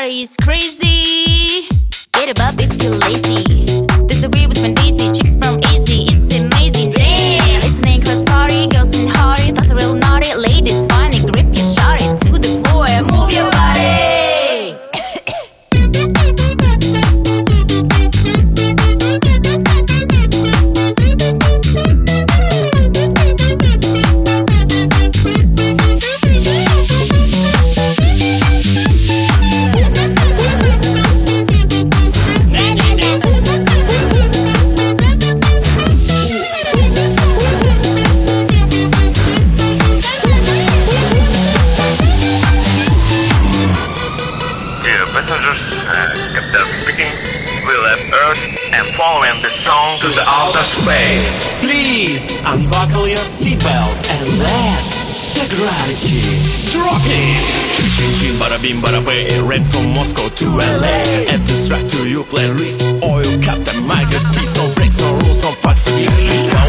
body is crazy. Get above if you're lazy. This the way we spend easy. Chicks from easy, it's amazing. Damn, it's an A-class party. Girls in hurry, that's a real naughty. Ladies, find it, grip your shot it to the floor and move your body. Passengers, Captain speaking. We left Earth and following the song to the outer space. Please unbuckle your seatbelt and let the gravity drop it. Chin chin chin, bada bim bada bay. It ran from Moscow to LA. At this track to you play risk. Oil Captain, my good piece. No breaks, no rules, no fucks to give. Please